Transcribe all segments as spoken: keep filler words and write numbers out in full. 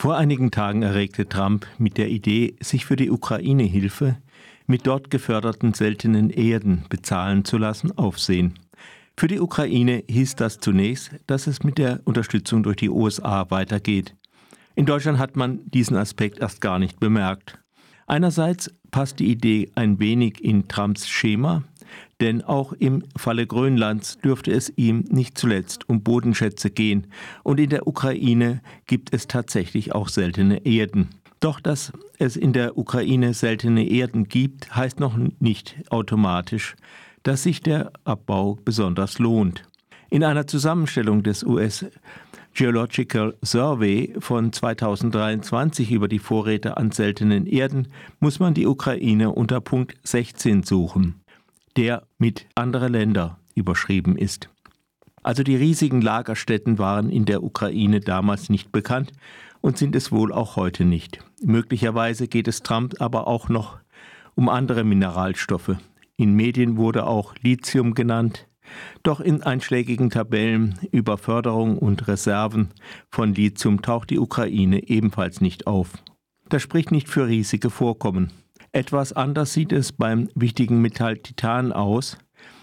Vor einigen Tagen erregte Trump mit der Idee, sich für die Ukraine-Hilfe mit dort geförderten seltenen Erden bezahlen zu lassen, Aufsehen. Für die Ukraine hieß das zunächst, dass es mit der Unterstützung durch die U S A weitergeht. In Deutschland hat man diesen Aspekt erst gar nicht bemerkt. Einerseits passt die Idee ein wenig in Trumps Schema, denn auch im Falle Grönlands dürfte es ihm nicht zuletzt um Bodenschätze gehen und in der Ukraine gibt es tatsächlich auch seltene Erden. Doch dass es in der Ukraine seltene Erden gibt, heißt noch nicht automatisch, dass sich der Abbau besonders lohnt. In einer Zusammenstellung des U S Geological Survey von zweitausenddreiundzwanzig über die Vorräte an seltenen Erden muss man die Ukraine unter Punkt sechzehn suchen, der mit andere Länder überschrieben ist. Also die riesigen Lagerstätten waren in der Ukraine damals nicht bekannt und sind es wohl auch heute nicht. Möglicherweise geht es Trump aber auch noch um andere Mineralstoffe. In Medien wurde auch Lithium genannt. Doch in einschlägigen Tabellen über Förderung und Reserven von Lithium taucht die Ukraine ebenfalls nicht auf. Das spricht nicht für riesige Vorkommen. Etwas anders sieht es beim wichtigen Metall Titan aus.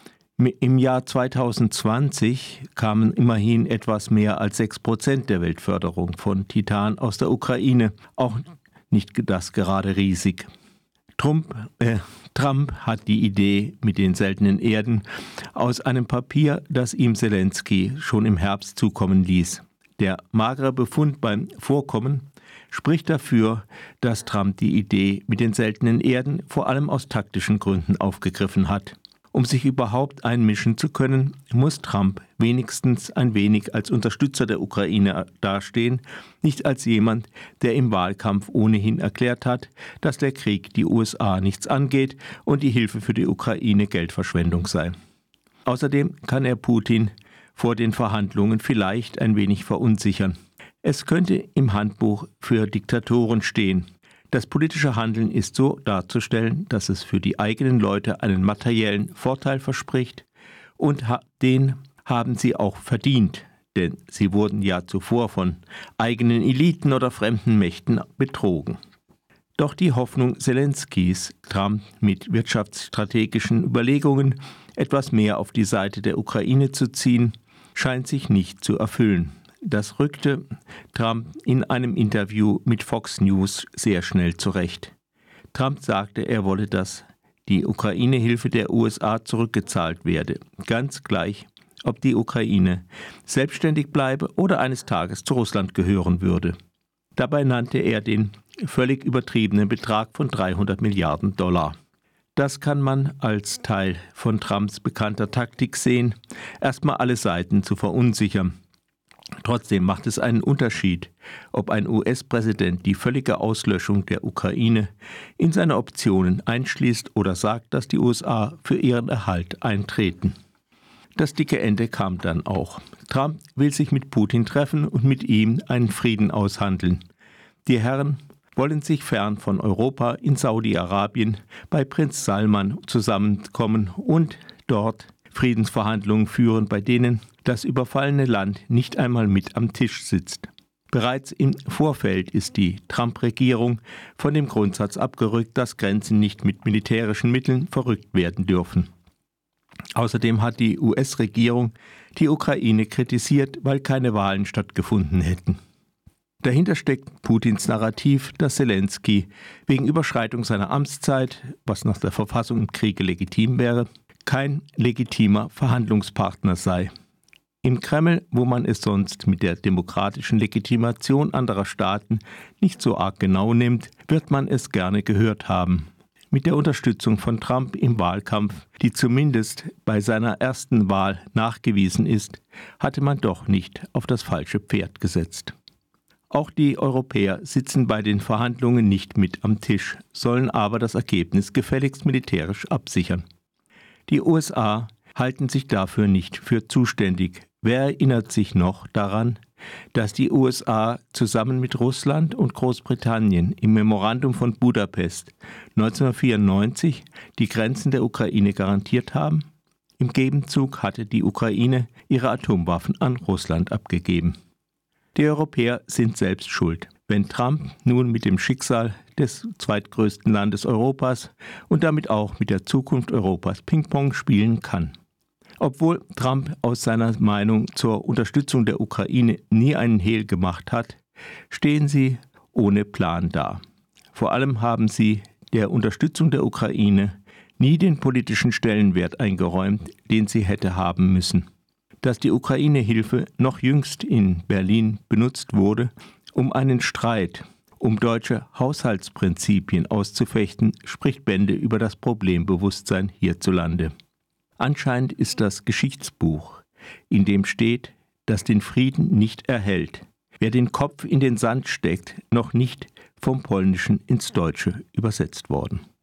Im Jahr zweitausendzwanzig kamen immerhin etwas mehr als sechs Prozent der Weltförderung von Titan aus der Ukraine. Auch nicht das gerade riesig. Trump, äh, Trump hat die Idee mit den seltenen Erden aus einem Papier, das ihm Zelensky schon im Herbst zukommen ließ. Der magere Befund beim Vorkommen spricht dafür, dass Trump die Idee mit den seltenen Erden vor allem aus taktischen Gründen aufgegriffen hat. Um sich überhaupt einmischen zu können, muss Trump wenigstens ein wenig als Unterstützer der Ukraine dastehen, nicht als jemand, der im Wahlkampf ohnehin erklärt hat, dass der Krieg die U S A nichts angeht und die Hilfe für die Ukraine Geldverschwendung sei. Außerdem kann er Putin vor den Verhandlungen vielleicht ein wenig verunsichern. Es könnte im Handbuch für Diktatoren stehen: Das politische Handeln ist so darzustellen, dass es für die eigenen Leute einen materiellen Vorteil verspricht und ha- den haben sie auch verdient, denn sie wurden ja zuvor von eigenen Eliten oder fremden Mächten betrogen. Doch die Hoffnung Zelenskys, Trump mit wirtschaftsstrategischen Überlegungen etwas mehr auf die Seite der Ukraine zu ziehen, scheint sich nicht zu erfüllen. Das rückte Trump in einem Interview mit Fox News sehr schnell zurecht. Trump sagte, er wolle, dass die Ukraine-Hilfe der U S A zurückgezahlt werde, ganz gleich, ob die Ukraine selbstständig bleibe oder eines Tages zu Russland gehören würde. Dabei nannte er den völlig übertriebenen Betrag von dreihundert Milliarden Dollar. Das kann man als Teil von Trumps bekannter Taktik sehen, erstmal alle Seiten zu verunsichern. Trotzdem macht es einen Unterschied, ob ein U S-Präsident die völlige Auslöschung der Ukraine in seine Optionen einschließt oder sagt, dass die U S A für ihren Erhalt eintreten. Das dicke Ende kam dann auch. Trump will sich mit Putin treffen und mit ihm einen Frieden aushandeln. Die Herren wollen sich fern von Europa in Saudi-Arabien bei Prinz Salman zusammenkommen und dort Friedensverhandlungen führen, bei denen das überfallene Land nicht einmal mit am Tisch sitzt. Bereits im Vorfeld ist die Trump-Regierung von dem Grundsatz abgerückt, dass Grenzen nicht mit militärischen Mitteln verrückt werden dürfen. Außerdem hat die U S-Regierung die Ukraine kritisiert, weil keine Wahlen stattgefunden hätten. Dahinter steckt Putins Narrativ, dass Zelensky wegen Überschreitung seiner Amtszeit, was nach der Verfassung im Kriege legitim wäre, kein legitimer Verhandlungspartner sei. Im Kreml, wo man es sonst mit der demokratischen Legitimation anderer Staaten nicht so arg genau nimmt, wird man es gerne gehört haben. Mit der Unterstützung von Trump im Wahlkampf, die zumindest bei seiner ersten Wahl nachgewiesen ist, hatte man doch nicht auf das falsche Pferd gesetzt. Auch die Europäer sitzen bei den Verhandlungen nicht mit am Tisch, sollen aber das Ergebnis gefälligst militärisch absichern. Die U S A halten sich dafür nicht für zuständig. Wer erinnert sich noch daran, dass die U S A zusammen mit Russland und Großbritannien im Memorandum von Budapest neunzehnhundertvierundneunzig die Grenzen der Ukraine garantiert haben? Im Gegenzug hatte die Ukraine ihre Atomwaffen an Russland abgegeben. Die Europäer sind selbst schuld. wenn Trump nun mit dem Schicksal des zweitgrößten Landes Europas und damit auch mit der Zukunft Europas Ping-Pong spielen kann. Obwohl Trump aus seiner Meinung zur Unterstützung der Ukraine nie einen Hehl gemacht hat, stehen sie ohne Plan da. Vor allem haben sie der Unterstützung der Ukraine nie den politischen Stellenwert eingeräumt, den sie hätte haben müssen. Dass die Ukraine-Hilfe noch jüngst in Berlin benutzt wurde, um einen Streit um deutsche Haushaltsprinzipien auszufechten, spricht Bände über das Problembewusstsein hierzulande. Anscheinend ist das Geschichtsbuch, in dem steht, dass den Frieden nicht erhält, wer den Kopf in den Sand steckt, noch nicht vom Polnischen ins Deutsche übersetzt worden.